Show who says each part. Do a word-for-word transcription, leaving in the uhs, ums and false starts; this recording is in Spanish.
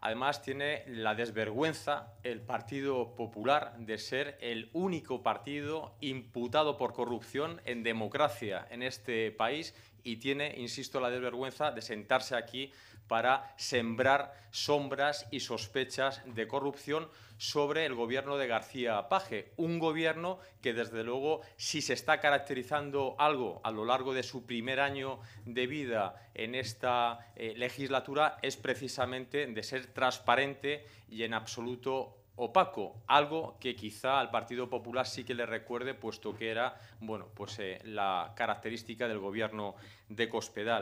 Speaker 1: Además, tiene la desvergüenza el Partido Popular de ser el único partido imputado por corrupción en democracia en este país y tiene, insisto, la desvergüenza de sentarse aquí para sembrar sombras y sospechas de corrupción sobre el gobierno de García Paje, un gobierno que, desde luego, si se está caracterizando algo a lo largo de su primer año de vida en esta eh, legislatura, es precisamente de ser transparente y en absoluto opaco, algo que quizá al Partido Popular sí que le recuerde, puesto que era bueno, pues, eh, la característica del gobierno de Cospedal.